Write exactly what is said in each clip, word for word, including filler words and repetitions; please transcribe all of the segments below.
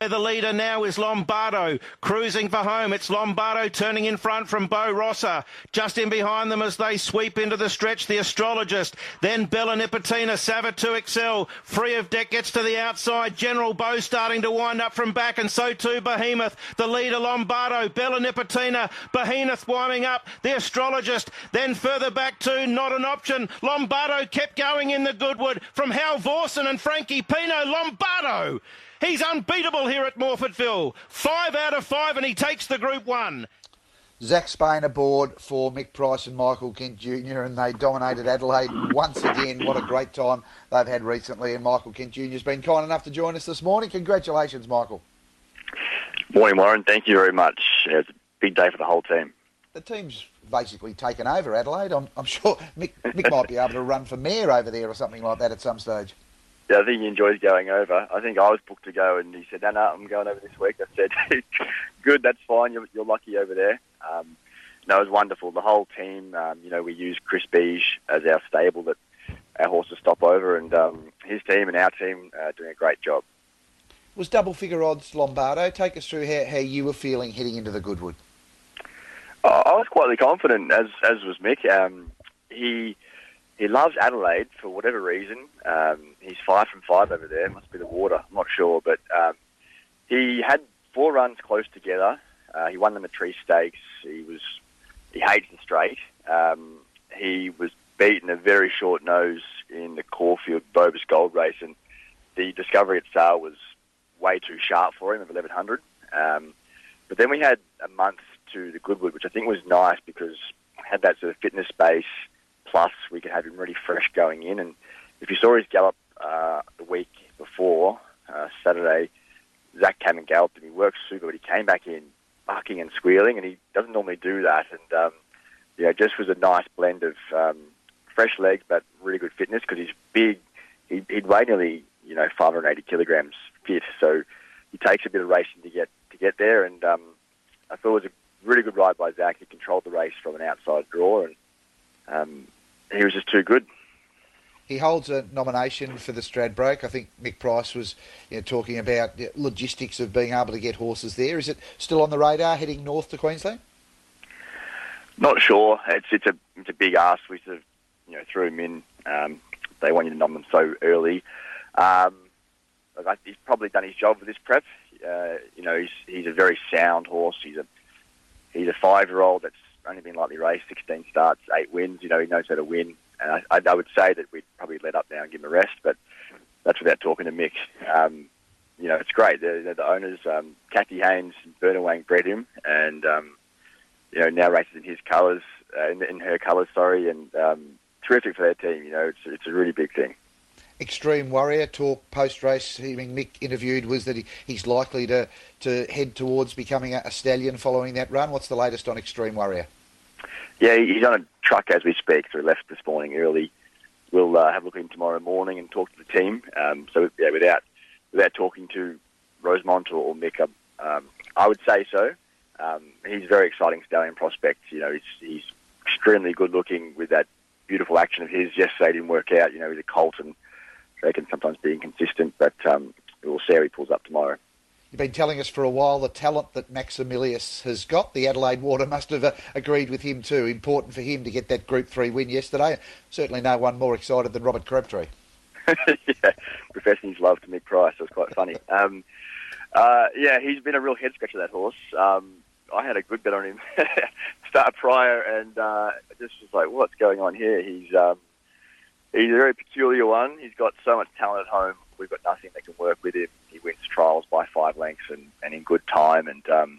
The leader now is Lombardo, cruising for home. It's Lombardo turning in front from Bo Rossa. Just in behind them as they sweep into the stretch, the Astrologist. Then Bella Nipotina, Savatu Excel. Free of Deck gets to the outside. General Bo starting to wind up from back, and so too Behemoth. The leader Lombardo, Bella Nipotina, Behemoth winding up. The Astrologist. Then further back to Not an Option. Lombardo kept going in the Goodwood from Hal Vorson and Frankie Pino. Lombardo! He's unbeatable here at Morfordville. Five out of five, and he takes the Group One. Zach Spain aboard for Mick Price and Michael Kent Junior, and they dominated Adelaide once again. What a great time they've had recently, and Michael Kent Junior has been kind enough to join us this morning. Congratulations, Michael. Morning, Warren. Thank you very much. It's a big day for the whole team. The team's basically taken over Adelaide. I'm, I'm sure Mick, Mick might be able to run for mayor over there or something like that at some stage. Yeah, I think he enjoys going over. I think I was booked to go, and he said, no, no, I'm going over this week. I said, good, that's fine. You're, you're lucky over there. Um, no, it was wonderful. The whole team, um, you know, we used Chris Beige as our stable that our horses stop over, and um, his team and our team are doing a great job. Was double-figure odds Lombardo? Take us through how, how you were feeling heading into the Goodwood. Oh, I was quietly confident, as as was Mick. Um, he... He loves Adelaide for whatever reason. Um, he's five from five over there. Must be the water. I'm not sure. But um, he had four runs close together. Uh, he won them at Tree Stakes. He was he hates the straight. Um, he was beaten a very short nose in the Caulfield Bobus Gold Race, and the Discovery at Sale was way too sharp for him of eleven hundred. Um, but then we had a month to the Goodwood, which I think was nice because had that sort of fitness base. Plus, we could have him really fresh going in. And if you saw his gallop uh, the week before, uh, Saturday, Zach came and galloped and he worked super, but he came back in bucking and squealing, and he doesn't normally do that. And, um, you know, just was a nice blend of um, fresh legs but really good fitness because he's big. He, he'd weigh nearly, you know, five hundred eighty kilograms fit. So he takes a bit of racing to get to get there. And um, I thought it was a really good ride by Zach. He controlled the race from an outside draw, and um, he was just too good. He holds a nomination for the Stradbroke. I think Mick Price was you know, talking about the logistics of being able to get horses there. Is it still on the radar heading north to Queensland? Not sure. It's it's a it's a big ask. We sort of you know threw him in. Um, they want you to nom them so early. Um, look, he's probably done his job with this prep. Uh, you know, he's he's a very sound horse. He's a he's a five year old that's only been lightly raced, sixteen starts, eight wins. You know, he knows how to win. And I, I would say that we'd probably let up now and give him a rest, but that's without talking to Mick. Um, you know, it's great. The, the, the owners, um, Kathy Haynes and Berna Wang bred him, and um, you know now races in his colours, uh, in, in her colours, sorry, and um, terrific for their team. You know, it's it's a really big thing. Extreme Warrior talk post-race, hearing Mick interviewed, was that he, he's likely to, to head towards becoming a, a stallion following that run. What's the latest on Extreme Warrior? Yeah, he's on a truck as we speak, so he left this morning early. We'll uh, have a look at him tomorrow morning and talk to the team. Um, so, yeah, without without talking to Rosemont or, or Mick, um, I would say so. Um, he's a very exciting stallion prospect. You know, he's, he's extremely good-looking with that beautiful action of his. Yesterday didn't work out. You know, he's a colt and they can sometimes be inconsistent, but um, we'll see how he pulls up tomorrow. You've been telling us for a while the talent that Maximilius has got. The Adelaide Water must have uh, agreed with him too. Important for him to get that Group three win yesterday. Certainly no one more excited than Robert Crabtree. Yeah, professing his love to Mick Price. It was quite funny. Um, uh, yeah, he's been a real head-scratcher, that horse. Um, I had a good bet on him start prior, and uh, just was like, what's going on here? He's um, he's a very peculiar one. He's got so much talent at home. We've got nothing that can work with him. He wins trials by five lengths and, and in good time. And um,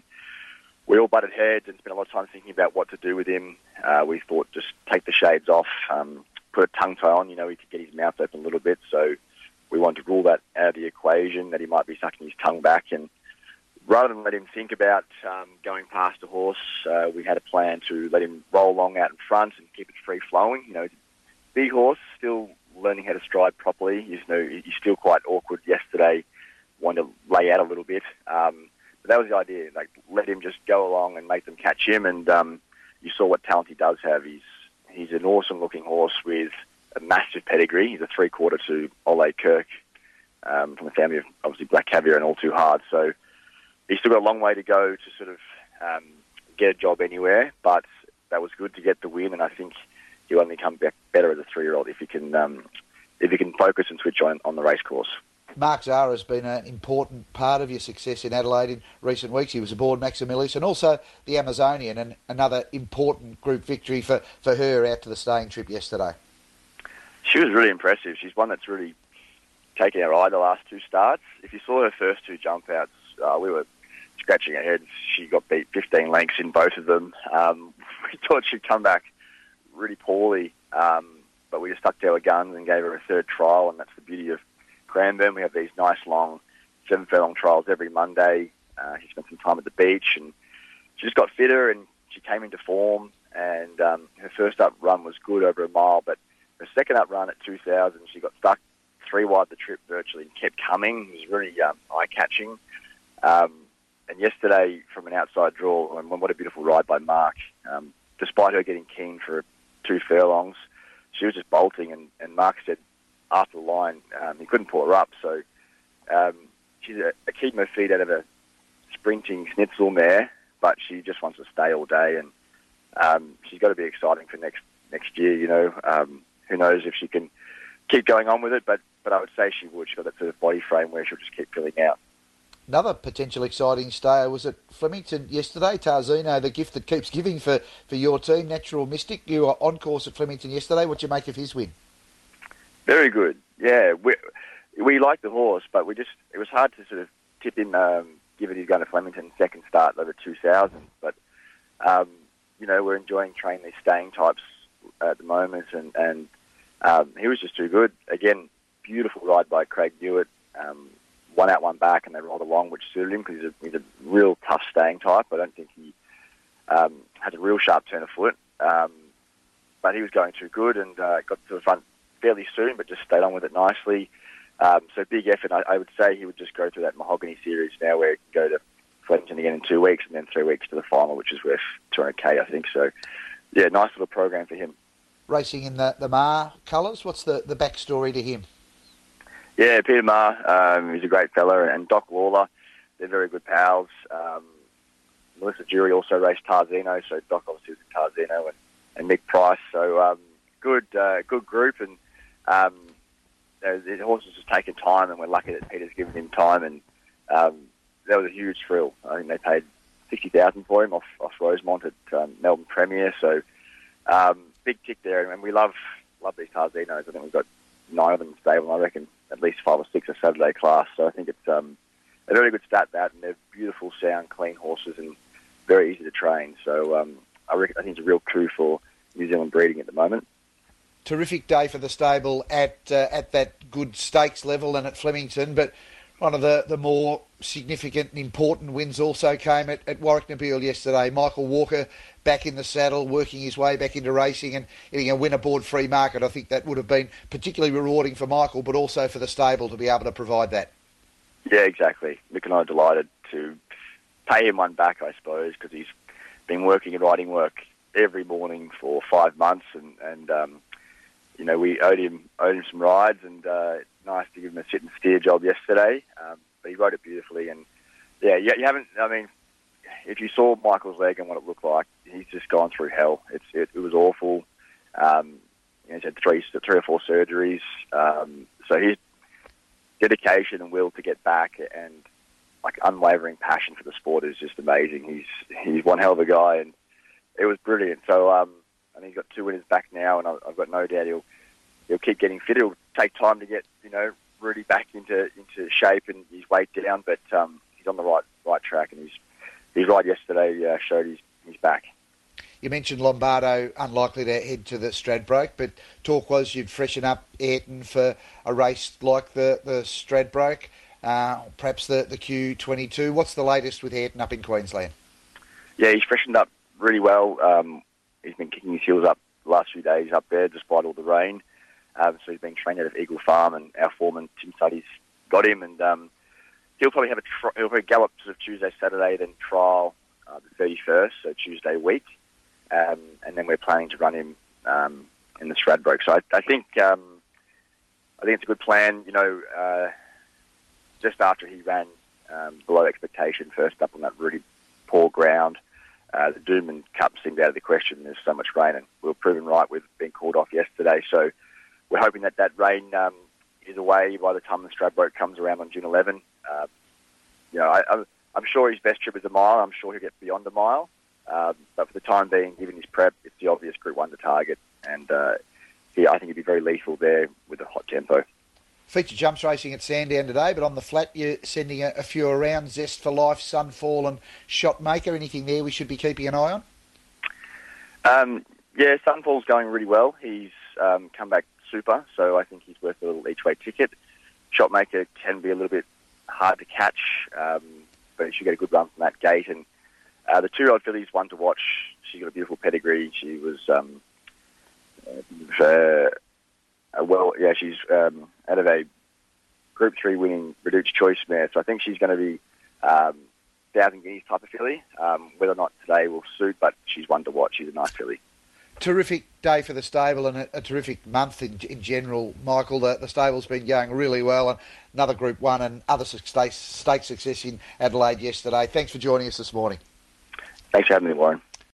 we all butted heads and spent a lot of time thinking about what to do with him. Uh, we thought just take the shades off, um, put a tongue tie on. You know, he could get his mouth open a little bit. So we wanted to rule that out of the equation, that he might be sucking his tongue back. And rather than let him think about um, going past a horse, uh, we had a plan to let him roll along out in front and keep it free-flowing. You know, he's a big horse, still learning how to stride properly. You know, he's still quite awkward yesterday, wanted to lay out a little bit. Um, but that was the idea, like let him just go along and make them catch him. And um, you saw what talent he does have. He's he's an awesome-looking horse with a massive pedigree. He's a three-quarter to Ole Kirk um, from a family of obviously black caviar and all too hard. So he's still got a long way to go to sort of um, get a job anywhere, but that was good to get the win, and I think he'll only come back better as a three-year-old if he can um, if he can focus and switch on on the race course. Mark Zahra has been an important part of your success in Adelaide in recent weeks. He was aboard Maximilius and also the Amazonian, and another important group victory for, for her out to the staying trip yesterday. She was really impressive. She's one that's really taken our eye the last two starts. If you saw her first two jump outs, uh, we were scratching our heads. She got beat fifteen lengths in both of them. Um, we thought she'd come back really poorly, um, but we just stuck to our guns and gave her a third trial, and that's the beauty of Cranbourne. We have these nice long seven furlong trials every Monday. Uh, she spent some time at the beach, and she just got fitter, and she came into form, and um, her first up run was good over a mile, but her second up run at two thousand, she got stuck three wide the trip virtually and kept coming. It was really um, eye-catching. Um, and yesterday, from an outside draw, and what a beautiful ride by Mark. Um, despite her getting keen for two furlongs, she was just bolting, and, and Mark said after the line, um, he couldn't pull her up. So um, she's a, a keep her feet out of a sprinting schnitzel mare, but she just wants to stay all day, and um, she's got to be exciting for next next year. You know, um, who knows if she can keep going on with it, but but I would say she would. She's got that sort of body frame where she'll just keep filling out. Another potential exciting stayer was at Flemington yesterday. Tarzino, the gift that keeps giving for, for your team, Natural Mystic. You were on course at Flemington yesterday. What do you make of his win? Very good. Yeah, we we like the horse, but we just it was hard to sort of tip him, um, given he's going to Flemington second start over two thousand. But um, you know, we're enjoying training these staying types at the moment, and and um, he was just too good. Again, beautiful ride by Craig Hewitt. Um, one out, one back, and they rolled along, which suited him because he's a, he's a real tough staying type. I don't think he um, has a real sharp turn of foot, um, but he was going too good and uh, got to the front fairly soon, but just stayed on with it nicely. Um, so big effort. I, I would say he would just go through that Mahogany series now, where he can go to Flemington again in two weeks, and then three weeks to the final, which is worth two hundred K, I think. So, yeah, nice little program for him. Racing in the the Mar colours. What's the the backstory to him? Yeah, Peter Marr, um, he's a great fella, and Doc Lawler, they're very good pals. Um, Melissa Jury also raced Tarzino, so Doc obviously was in Tarzino, and, and Mick Price. So um, good, uh, good group, and um, the, the horses just taken time, and we're lucky that Peter's given him time, and um, that was a huge thrill. I think they paid sixty thousand for him off, off Rosemont at um, Melbourne Premier, so um, big tick there, and we love love these Tarzinos. I think we've got nine of them in the stable, and I reckon at least five or six are Saturday class. So I think it's um, a very good stat, that, and they're beautiful, sound, clean horses and very easy to train. So um, I, reckon, I think it's a real coup for New Zealand breeding at the moment. Terrific day for the stable at uh, at that good stakes level and at Flemington, but one of the, the more significant and important wins also came at, at Warwick Nabil yesterday. Michael Walker back in the saddle, working his way back into racing and getting a win aboard Free Market. I think that would have been particularly rewarding for Michael, but also for the stable to be able to provide that. Yeah, exactly. Mick and I are delighted to pay him one back, I suppose, because he's been working and riding work every morning for five months, and, and um, you know, we owed him owed him some rides, and uh, nice to give him a sit and steer job yesterday. Um, but he rode it beautifully, and yeah, you, you haven't. I mean, if you saw Michael's leg and what it looked like, he's just gone through hell. It's it, it was awful. Um, you know, he's had three three or four surgeries, um, so his dedication and will to get back and like unwavering passion for the sport is just amazing. He's he's one hell of a guy, and it was brilliant. So um, I think he's got two winners back now, and I've, I've got no doubt he'll he'll keep getting fit. It'll take time to get, you know, really back into into shape and his weight down, but um, he's on the right right track, and his his ride yesterday uh, showed he's he's back. You mentioned Lombardo unlikely to head to the Stradbroke, but talk was you'd freshen up Ayrton for a race like the the Stradbroke, uh, perhaps the the Q twenty-two. What's the latest with Ayrton up in Queensland? Yeah, he's freshened up really well. Um, he's been kicking his heels up the last few days up there, despite all the rain. Um, so he's been trained out of Eagle Farm, and our foreman Tim Suddy's got him, and um, he'll probably have a tri- he'll probably gallop sort of Tuesday, Saturday, then trial uh, the thirty-first, so Tuesday week, um, and then we're planning to run him um, in the Stradbroke. So I, I think um, I think it's a good plan. You know, uh, just after he ran um, below expectation first up on that really poor ground. Uh, the Doomben Cup seemed out of the question. There's so much rain, and we were proven right with being called off yesterday. So we're hoping that that rain um, is away by the time the Stradbroke comes around on June eleventh. Uh, you know, I, I'm, I'm sure his best trip is a mile. I'm sure he'll get beyond a mile. Um, but for the time being, given his prep, it's the obvious Group one to target. And uh, he, I think he'd be very lethal there with a hot tempo. Feature jumps racing at Sandown today, but on the flat you're sending a, a few around. Zest for Life, Sunfall and Shotmaker. Anything there we should be keeping an eye on? Um, yeah, Sunfall's going really well. He's um, come back super, so I think he's worth a little each-way ticket. Shotmaker can be a little bit hard to catch, um, but he should get a good run from that gate. And uh, the two-year-old filly's one to watch. She's got a beautiful pedigree. She was... Um, uh, Uh, well, yeah, she's um, out of a Group three winning Reduced Choice mare, so I think she's going to be um, Thousand Guineas type of filly. Um, whether or not today will suit, but she's one to watch. She's a nice filly. Terrific day for the stable and a, a terrific month in, in general, Michael. The, the stable's been going really well, and another Group one and other stake, stake success in Adelaide yesterday. Thanks for joining us this morning. Thanks for having me, Warren.